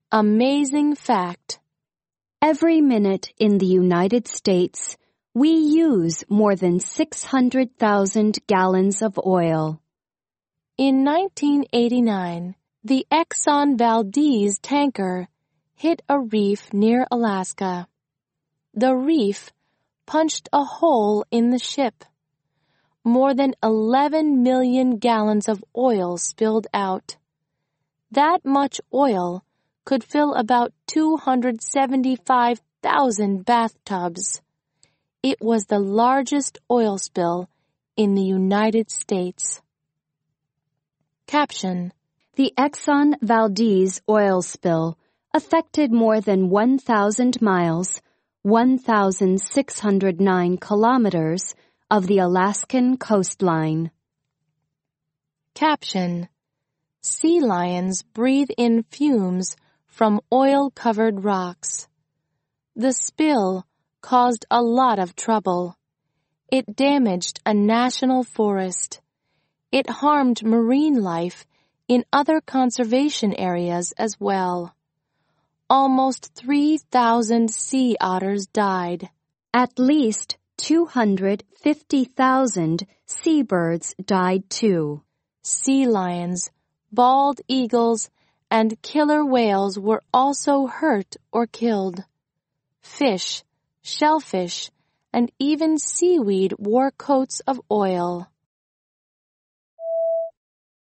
Amazing fact. Every minute in the United States, we use more than 600,000 gallons of oil. In 1989, the Exxon Valdez tanker hit a reef near Alaska. The reef punched a hole in the ship. More than 11 million gallons of oil spilled out. That much oil could fill about 275,000 bathtubs. It was the largest oil spill in the United States. Caption: The Exxon Valdez oil spill affected more than 1,000 miles, 1,609 kilometers of the Alaskan coastline. Caption: Sea lions breathe in fumes from oil-covered rocks. The spill caused a lot of trouble. It damaged a national forest. It harmed marine life in other conservation areas as well. Almost 3,000 sea otters died. At least 250,000 seabirds died too. Sea lions, bald eagles, and killer whales were also hurt or killed. Fish, shellfish, and even seaweed wore coats of oil.